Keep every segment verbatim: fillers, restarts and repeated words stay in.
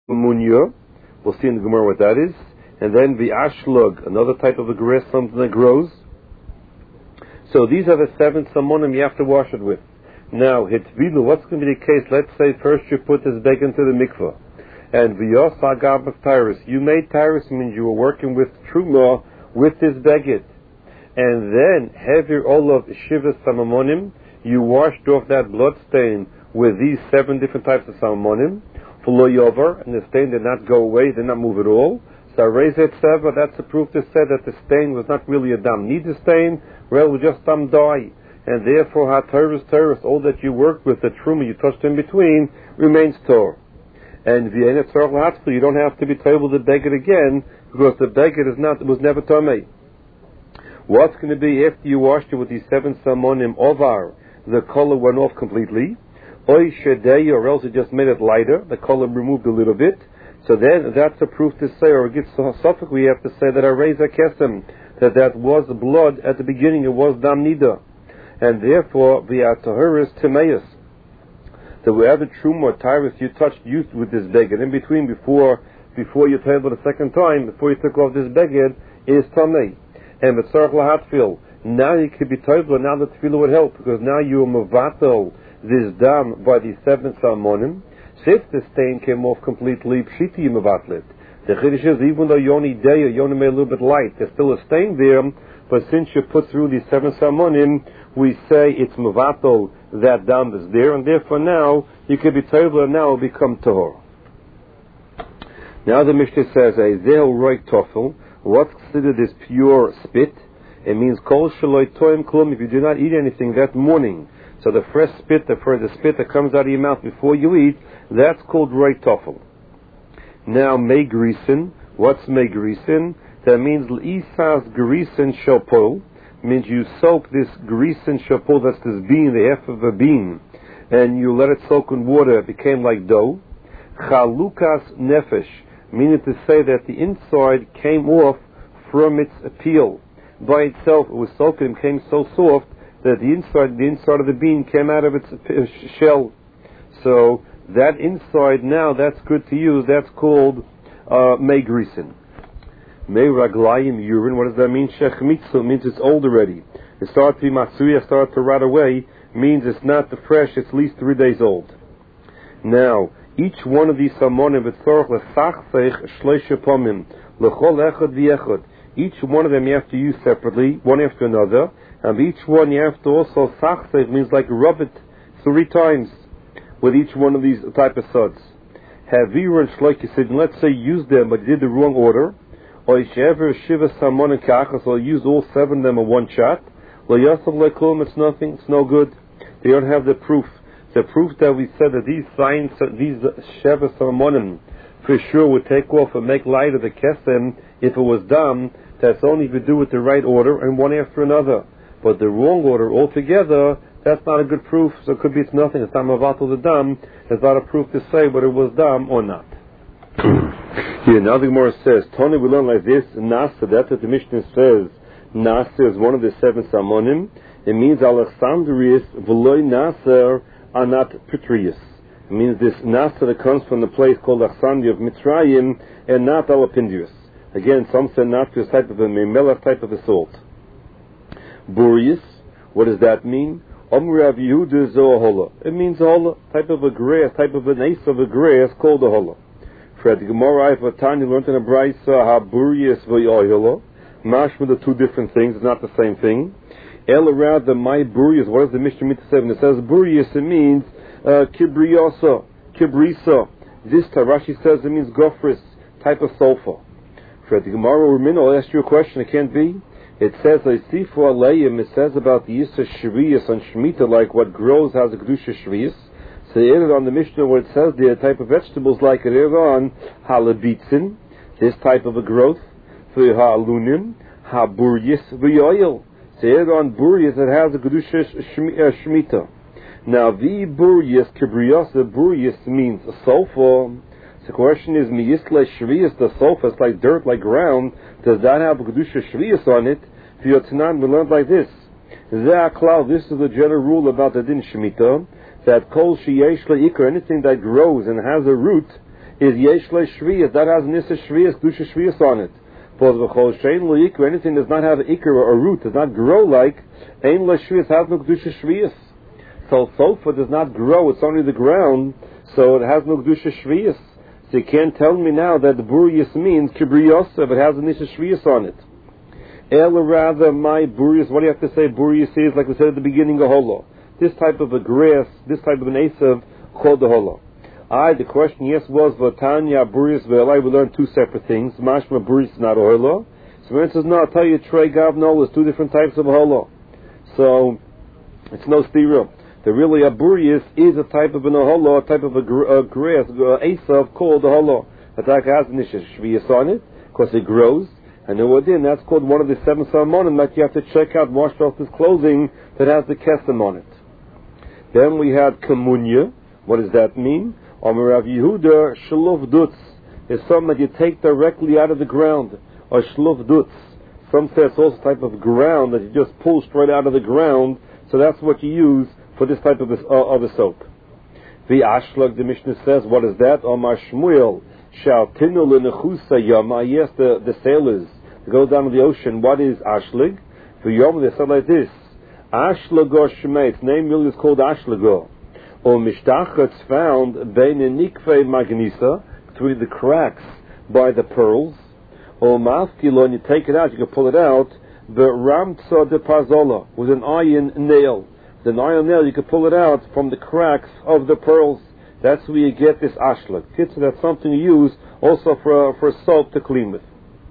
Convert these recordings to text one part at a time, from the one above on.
Munya, we'll see in the Gemara what that is, and then the ashlug, another type of a grass, something that grows. So these are the seven samonim you have to wash it with. Now, hitvilu, what's going to be the case? Let's say first you put this bag into the mikveh, and v'yos agab of tyrus. You made tyrus, means you were working with truma with this baguette, and then heavy all of shivas samamonim. You washed off that blood stain with these seven different types of samamonim. Yover, and the stain did not go away, did not move at all. So Reza Tseva, that's a proof to say that the stain was not really a dam. Need the stain, well, it was just dam dye. And therefore, ha terrorist, terrorist, all that you worked with, the truma you touched in between, remains tor. And Vienna Tzorach Lahatzkel, you don't have to be told to beg it again, because the beggar is not, was never tamei. What's going to be after you washed it with these seven samonim ovar, the color went off completely. Oy shedei, or else it just made it lighter, the color removed a little bit. So then that's a proof to say, or it gets so suffix, we have to say that a reza kesem, that that was blood at the beginning, it was dam nida. And therefore, the atahuris timeus, that wherever truma or tyrus you touched used with this beged, in between, before before you table the second time, before you took off this beged, is tamei. And the tzarech lahatfil, now you could be table, now the tefillah would help, because now you are mavatel this dam by the seven salmonim. So if the stain came off completely, pshiti mevatlet. The chiddush is, even though you only day, you only made a little bit light, there's still a stain there, but since you put through these seven salmonim, we say it's mevatel, that dam is there, and therefore now, you could be table, and now it will become tahor. Now the Mishnah says, a zehu roik tofel, what's considered as pure spit? It means kol shaloi toim klum, if you do not eat anything that morning. So the fresh spit, the, the spit that comes out of your mouth before you eat, that's called roi tofel. Now, megrisen, what's megrisen? That means l'isas grisen shopol, means you soak this grisen shopol, that's this bean, the half of a bean, and you let it soak in water, it became like dough. Chalukas nefesh, meaning to say that the inside came off from its peel. By itself, it was soaked and became so soft that the inside, the inside of the bean came out of its shell. So that inside now, that's good to use. That's called uh, megrisen. Mei raglayim urine. What does that mean? Shechmitzu means it's old already. It starts to be matsuya, starts to rot away. Means it's not the fresh. It's at least three days old. Now, each one of these samonim v'tzorach lesachseich shleisha pomim lechol echad v'echad. Each one of them you have to use separately, one after another. And each one you have to also sachseich, means like rub it three times with each one of these type of suds. Havir and shloikisid, let's say use them but you did the wrong order. Or ishever shiva samon kachas, or use all seven of them in one shot. Lo yasav leklum, it's nothing, it's no good. They don't have the proof. The proof that we said that these signs, these shiva samonim, for sure would take off and make light of the kesem if it was done. That's only if you do it the right order and one after another. But the wrong order altogether, that's not a good proof. So it could be it's nothing. It's not mavatul the dam. It's not a proof to say whether it was dam or not. Here now the Gemara says, Tony, we learn like this. Nasa, that's what the Mishnah says. Nasa is one of the seven samonim. It means Alexandrius v'loi Nasser are not Petrius. It means this Nasa that comes from the place called Alexandria of Mitzrayim and not Alapindius. Again, some say not to a type of a memelach type of a salt. Burius, what does that mean? Omri Rav Yehuda zohola. It means a hola, type of a grass, type of an ace of a grass called a hola. Fred Gemara Ivatani learned in a brayso ha burius v'yohola. Mashma, the two different things, it's not the same thing. El around the my burius, what does the Mishnah mean to say? When it says burius, it means uh, kibriosa, kibrisa. This Rashi says it means gofris, type of sulfur. Fred Gemara Urmin, I'll ask you a question, it can't be. It says, Leisifu Aleim, it says about the Yisra Shviyas on Shemitah, like what grows has a Kedusha Shviyas. So it on the Mishnah where it says there, type of vegetables like it on Halabitzin, this type of a growth, Ha'alunim, Ha'buryas, V'yoyel. So it on Buryas, it has a Kedusha Shemitah. Now, the Buryas, Kibriyas, the Buryas means a sulfur. The question is, miyisle shviyas, the sulfur, it's like dirt, like ground, does that have a kedusha shviyas on it? For your tanan, we learned like this. This is the general rule about the din shemitah, that kol sheyesh leikar, anything that grows and has a root, is yesh le shviyas, that has nisa shviyas, dusha shviyas on it. For the b'chol shein lo yikra, anything does not have ikra or root, does not grow like, ein le shviyas has no dusha shviyas. So sofa does not grow, it's only the ground, so it has no dusha shviyas. So you can't tell me now that the buriyas means kibriyos if it has a nisa shviyas on it. Ela rather, my buriyas, what do you have to say buriyas is, like we said at the beginning of holo. This type of a grass, this type of an asav, called the holo. I, the question, yes, was, Vatanya, buriyas, ve'elai, we learned two separate things. Mashma, buriyas is not a holo. So when it says, no, I'll tell you, trey, gav, no, there's two different types of holo. So, it's no stira. The really a buriyas is a type of an holo, a type of a, gr- a grass, uh, asav, called the holo. That has an shviyas on it, because it grows. And then that's called one of the seven salmonim that you have to check out, wash off this clothing that has the kesem on it. Then we had kamunya. What does that mean? Omer Rav Yehuda, shluf dutz is something that you take directly out of the ground. Or shluf dutz. Some say it's also a type of ground that you just pull straight out of the ground. So that's what you use for this type of a, uh, of a soap. The ashlag, the Mishnah says, what is that? Omar Shmuel, shal tinu l'nechusa yama. Yes, the, the sailors go down to the ocean. What is ashlag? For yom, they said like this: Ashlago shmei. Its name really is called ashlago. Or mishtach, it's found bein nikvei magnisa, between the cracks by the pearls. Or mafkilo, and you take it out, you can pull it out. The ramtza de pazola, with an iron nail. With an iron nail, you can pull it out from the cracks of the pearls. That's where you get this ashlag. So that's something you use also for for soap to clean with.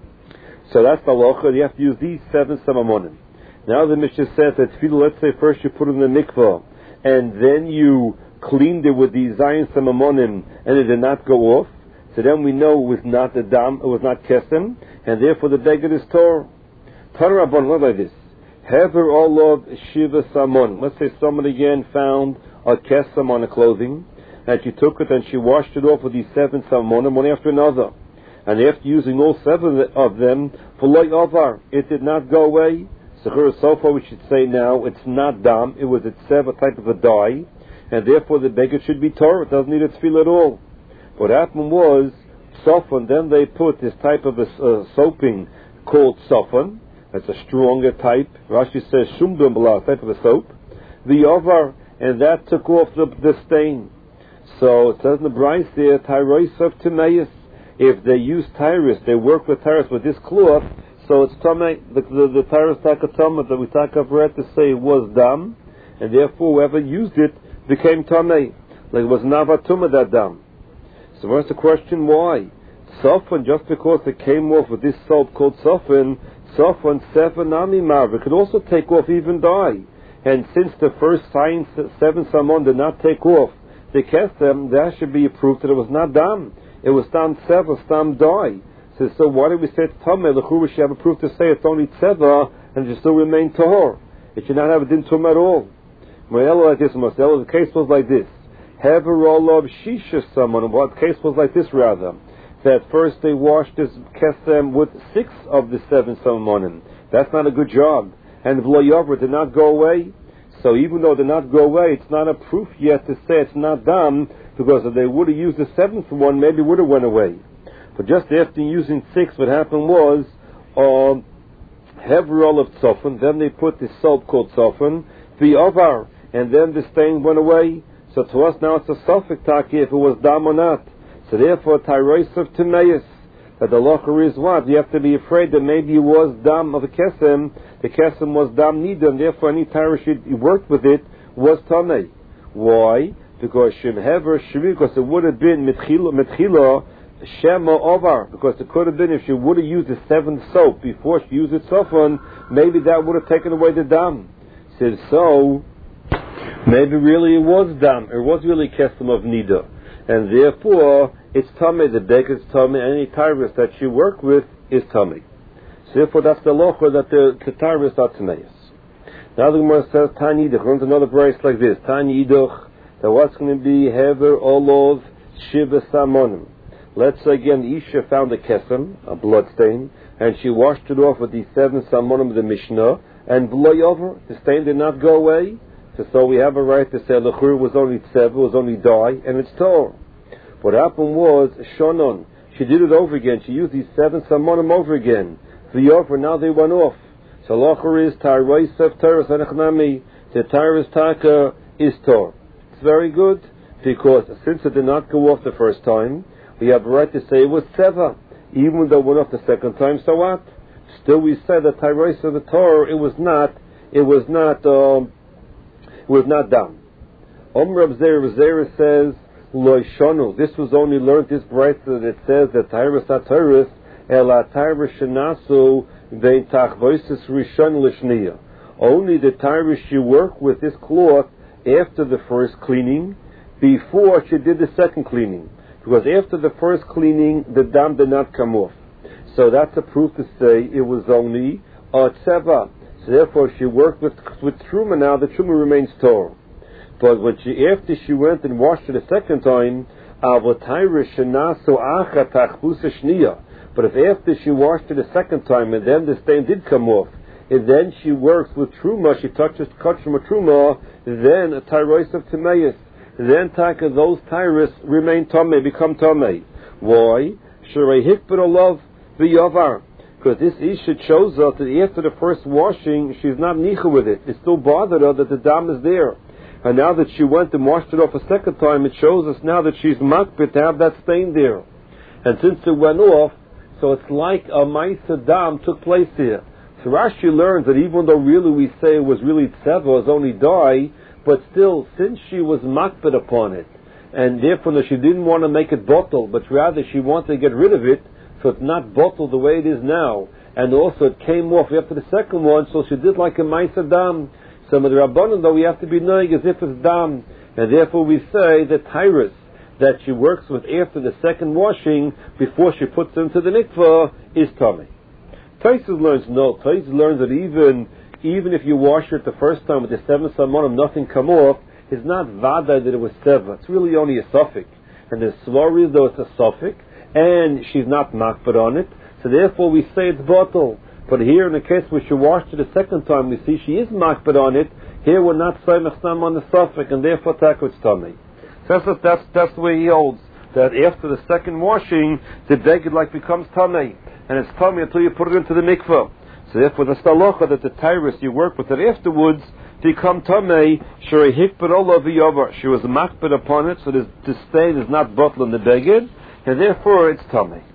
So that's the locha. You have to use these seven samamonim. Now the Mishnah says that tefillah, let's say first you put it in the mikvah, and then you cleaned it with these zayin samamonim, and it did not go off. So then we know it was not the dam, it was not kesem, and therefore the beggar is tor. Torah Rabban, look like this: Hever olov shiva samon. Let's say someone again found a kesem on a clothing, and she took it and she washed it off with these seven samamonim, one after another. And after using all seven of them, for loy ovar, it did not go away. So far we should say now, it's not dam, it was itself a type of a dye, and therefore the beggar should be Torah, it doesn't need a tefillah at all. What happened was, sofan, then they put this type of a uh, soaping called sofan, that's a stronger type, Rashi says shumdum b'la, type of a soap, the ovar, and that took off the, the stain. So it says in the Bryce there, tyros of timeus. If they use tyrus, they work with tyrus with this cloth, so it's tamei. The the, the tyrus takatama that we talk of read to say was dam, and therefore whoever used it became tamei. Like it was navatuma that dam. So what's the question? Why? Sofan, just because it came off with this soap called sofan, sofan sevenami marv. It could also take off even dye. And since the first sign seven samon did not take off the kesem, that should be a proof that it was not dam. It was tam tseva, tam dye. So, so why did we say it's tameh? L'churu should have a proof to say it's only tseva and it still remain tahor. It should not have a din tum at all. Mo'elo like this, Mo'elo, the case was like this. Hever olov shisha someone. What case was like this rather? That first they washed this kesem with six of the seven samamonim. That's not a good job. And v'lo yover did not go away. So even though it did not go away, it's not a proof yet to say it's not dam, because if they would have used the seventh one, maybe it would have went away. But just after using six, what happened was, um, heverol of tzofan, then they put this soap called tzofan, the ovar, and then the stain went away. So to us now it's a suffix taki if it was dam or not. So therefore, tyros of timeus, that the locher is what? You have to be afraid that maybe it was dam of a kesem, the kesem was dam nida, and therefore any tyros you worked with it was tamei. Why? Because Shem Hever Shvi, because it would have been Mitchila Shema Ovar, because it could have been if she would have used the seventh soap before she used it sofan, maybe that would have taken away the dam. Said so, maybe really it was dam, it was really kesem of nida, and therefore it's tamei. The beggar's tamei, any tyrus that she worked with is tamei. So therefore that's the locha that the, the tyrus are tameis. Now the Gemara says Tani Yiduch. Runs another brace like this. Tani Yiduch. That what's going to be Hever Olov Shiva Samonim. Let's say again the Isha found a kesem, a blood stain, and she washed it off with the seven Samonim of the Mishnah, and bloy over, the stain did not go away. So, so we have a right to say Lechur was only Tsev, was only dye, and it's Torah. What happened was, Shonon, she did it over again. She used these seven Samonim over again. The offer, now they went off. So Locher is Tairoisav Teres Anachnami, the Tairis Taka is Tor. It's very good, because since it did not go off the first time, we have a right to say it was Seva. Even though it went off the second time, so what? Still we said that Tairoisav the Tor, it was not, it was not, um, it was not done. Om Rab Zera, Zera says, Loishonu, this was only learned, this bright that it says that Tairis HaTairis, Ela Tairis Shenasu, Vein Tachvoisis Rishon Lishniya. Only the Tairis she worked with this cloth after the first cleaning, before she did the second cleaning. Because after the first cleaning, the dam did not come off. So that's a proof to say it was only a tseva. So therefore she worked with, with truma now, the truma remains Torah. But when she, after she went and washed it a second time, but if after she washed it a second time and then the stain did come off, and then she works with truma, she touches kachma truma, then a tyros of timeis, then taka those tyros remain tamei, become tamei. Why? Shrei hikbet love v'yavar. Because this Isha shows us that after the first washing, she's not nicha with it. It still bothered her that the dam is there. And now that she went and washed it off a second time, it shows us now that she's makbet to have that stain there. And since it went off, so it's like a Maisa Dam took place here. So Rashi learns that even though really we say it was really Tseva, it was only dye, but still, since she was makbet upon it, and therefore she didn't want to make it bottle, but rather she wanted to get rid of it, so it's not bottled the way it is now. And also it came off after the second one, so she did like a Maisa Dam. So with the Rabbanon, though, we have to be knowing as if it's Dam. And therefore we say that Tyrus, that she works with after the second washing, before she puts it into the mikvah, is Tomei. Taisus learns, no, Taisus learns that even even if you wash it the first time with the seven Samonim, nothing come off, it's not Vada that it was Seva. It's really only a suffix. And the Svar is, though, it's a suffix, and she's not makbet on it, so therefore we say it's bottle. But here in the case where she washed it a second time, we see she is makbet on it. Here we're not saying on the suffix, and therefore taka it's Tomei. So that's, that's, that's the way he holds, that after the second washing, the beged like becomes Tomei, and it's Tomei until you put it into the mikvah. So therefore the stalocha that the tyrus you work with it afterwards become Tomei, Shrei hikbet olah v'yavar. She was makbet upon it, so this, this stain is not bottled in the beged, and therefore it's Tomei.